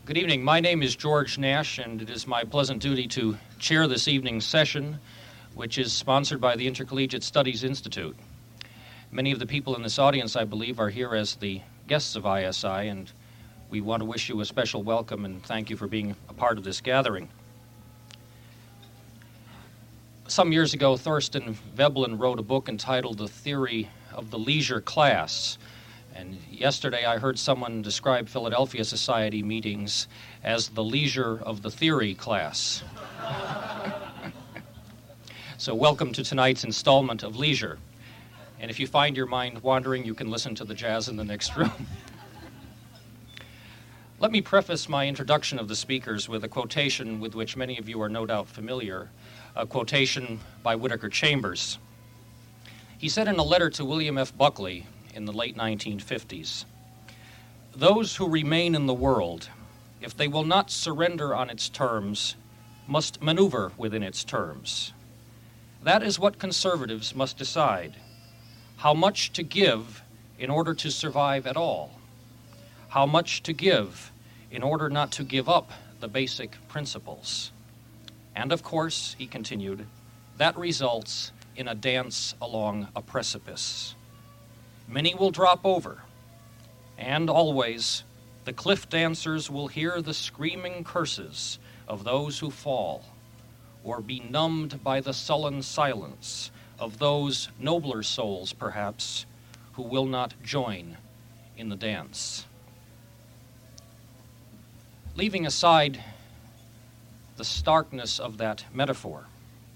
Good evening. My name is George Nash, and it is my pleasant duty to chair this evening's session, which is sponsored by the Intercollegiate Studies Institute. Many of the people in this audience, I believe, are here as the guests of ISI, and we want to wish you a special welcome and thank you for being a part of this gathering. Some years ago, Thorstein Veblen wrote a book entitled The Theory of the Leisure Class. And yesterday I heard someone describe Philadelphia Society meetings as the leisure of the theory class. So welcome to tonight's installment of Leisure. And if you find your mind wandering, you can listen to the jazz in the next room. Let me preface my introduction of the speakers with a quotation with which many of you are no doubt familiar, a quotation by Whittaker Chambers. He said in a letter to William F. Buckley in the late 1950s, "Those who remain in the world, if they will not surrender on its terms, must maneuver within its terms. That is what conservatives must decide. How much to give in order to survive at all? How much to give in order not to give up the basic principles? And of course," he continued, "that results in a dance along a precipice. Many will drop over, and always the cliff dancers will hear the screaming curses of those who fall, or be numbed by the sullen silence of those nobler souls, perhaps, who will not join in the dance." Leaving aside the starkness of that metaphor,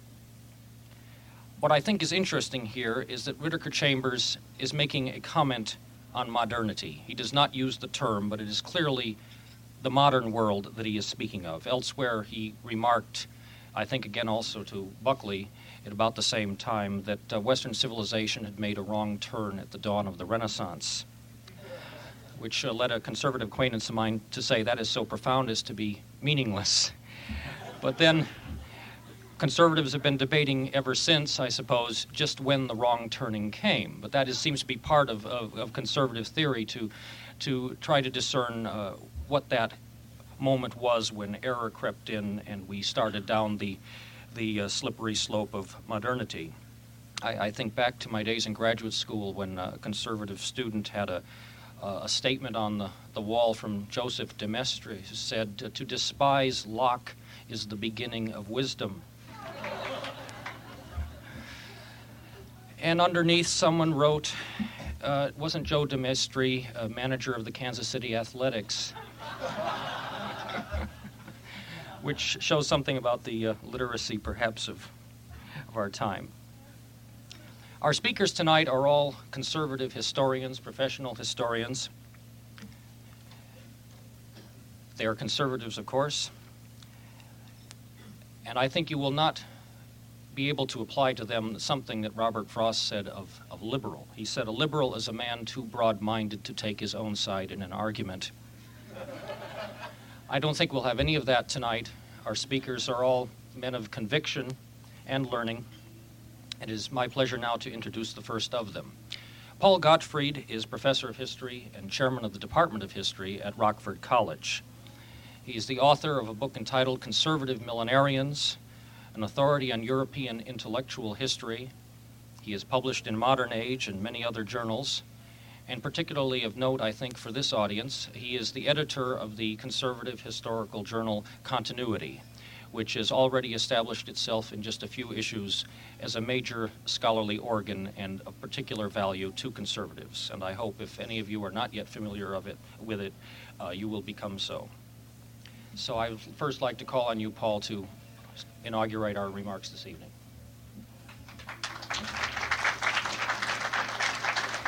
what I think is interesting here is that Whittaker Chambers is making a comment on modernity. He does not use the term, but it is clearly the modern world that he is speaking of. Elsewhere, he remarked, I think again also to Buckley, at about the same time, that Western civilization had made a wrong turn at the dawn of the Renaissance, which led a conservative acquaintance of mine to say that is so profound as to be meaningless. But then conservatives have been debating ever since, I suppose, just when the wrong turning came. But that seems to be part of conservative theory to try to discern what that moment was when error crept in and we started down the slippery slope of modernity. I think back to my days in graduate school when a conservative student had a statement on the wall from Joseph de Maistre who said, "To despise Locke is the beginning of wisdom." And underneath, someone wrote, it wasn't Joe de Maistre, manager of the Kansas City Athletics, which shows something about the literacy, perhaps, of our time. Our speakers tonight are all conservative historians, professional historians. They are conservatives, of course. And I think you will not be able to apply to them something that Robert Frost said of liberal. He said, "A liberal is a man too broad-minded to take his own side in an argument." I don't think we'll have any of that tonight. Our speakers are all men of conviction and learning. It is my pleasure now to introduce the first of them. Paul Gottfried is professor of history and chairman of the Department of History at Rockford College. He is the author of a book entitled Conservative Millenarians, an authority on European intellectual history. He is published in Modern Age and many other journals, and particularly of note, I think, for this audience, he is the editor of the conservative historical journal Continuity, which has already established itself in just a few issues as a major scholarly organ and of particular value to conservatives. And I hope if any of you are not yet familiar with it, you will become so. So I would first like to call on you, Paul, to inaugurate our remarks this evening.